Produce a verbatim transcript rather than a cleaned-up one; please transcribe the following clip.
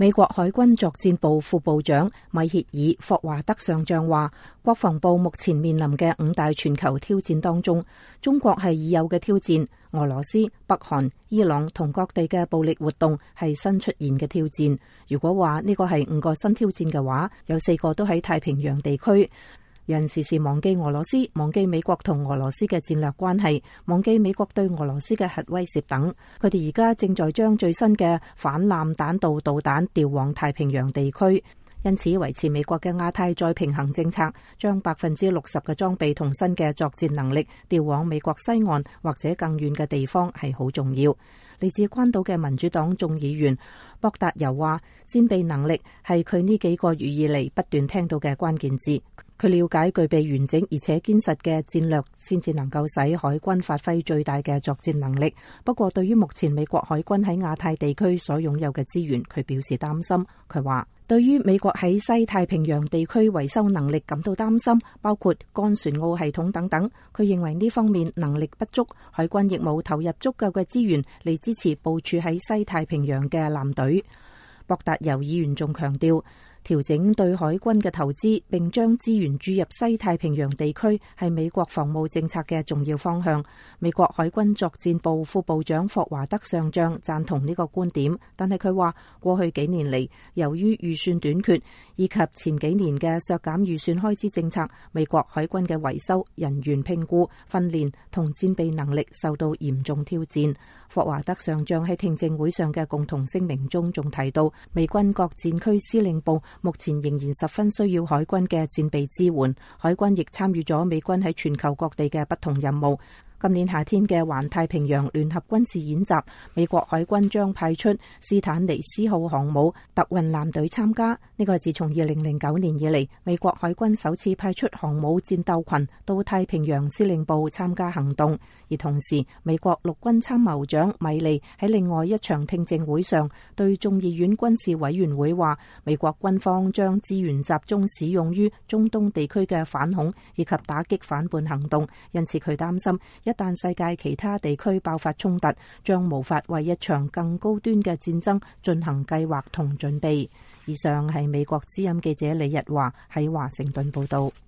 美國海軍作戰部副部長米歇爾·霍華德上將話，國防部目前面臨嘅五大全球挑戰當中，中國係已有嘅挑戰，俄羅斯、北韓、伊朗同各地嘅暴力活動係新出現嘅挑戰。如果話呢個係五個新挑戰嘅話，有四個都喺太平洋地區。人時時忘記俄羅斯，忘記美國同俄羅斯嘅戰略關係，忘記美國對俄羅斯嘅核威懾等。佢哋而家正在將最新嘅反艦彈道導彈調往太平洋地區，因此維持美國嘅亞太再平衡政策，將百分之六十嘅裝備同新嘅作戰能力調往美國西岸或者更遠嘅地方係好重要。嚟自關島嘅民主黨眾議員博達尤話，戰備能力係佢呢幾個月以嚟不斷聽到嘅關鍵字。佢了解具備完整而且堅實嘅戰略，先至能夠使海軍發揮最大嘅作戰能力。不過，對於目前美國海軍喺亞太地區所擁有嘅資源，佢表示擔心。佢話，對於美國喺西太平洋地區維修能力感到擔心，包括幹船澳系統等等。佢認為呢方面能力不足，海軍亦冇投入足夠嘅資源嚟支持部署喺西太平洋嘅艦隊。博達尤議員仲強調，調整對海軍嘅投資並將資源注入西太平洋地區係美國防務政策嘅重要方向。美國海軍作戰部副部長霍華德上將贊同呢個觀點，但係佢話過去幾年嚟，由於預算短缺以及前幾年嘅削減預算開支政策，美國海軍嘅維修、人員聘僱、訓練同戰備能力受到嚴重挑戰。霍華德上將喺聽證會上嘅共同聲明中仲提到，美軍各戰區司令部目前仍然十分需要海軍嘅戰備支援，海軍亦參與咗美軍喺全球各地嘅不同任務。今年夏天嘅環太平洋聯合軍事演習，美國海軍將派出斯坦尼斯號航母特運艦隊參加。呢個係自從二零零九年以嚟，美國海軍首次派出航母戰鬥群到太平洋司令部參加行動。而同時，美國陸軍參謀長米利喺另外一場聽證會上對眾議院軍事委員會話，美國軍方將資源集中使用於中東地區嘅反恐以及打擊反叛行動，因此佢擔心一旦世界其他地區爆發衝突，將無法為一場更高端嘅戰爭進行計劃同準備。以上係美國之音記者李日華喺華盛頓報道。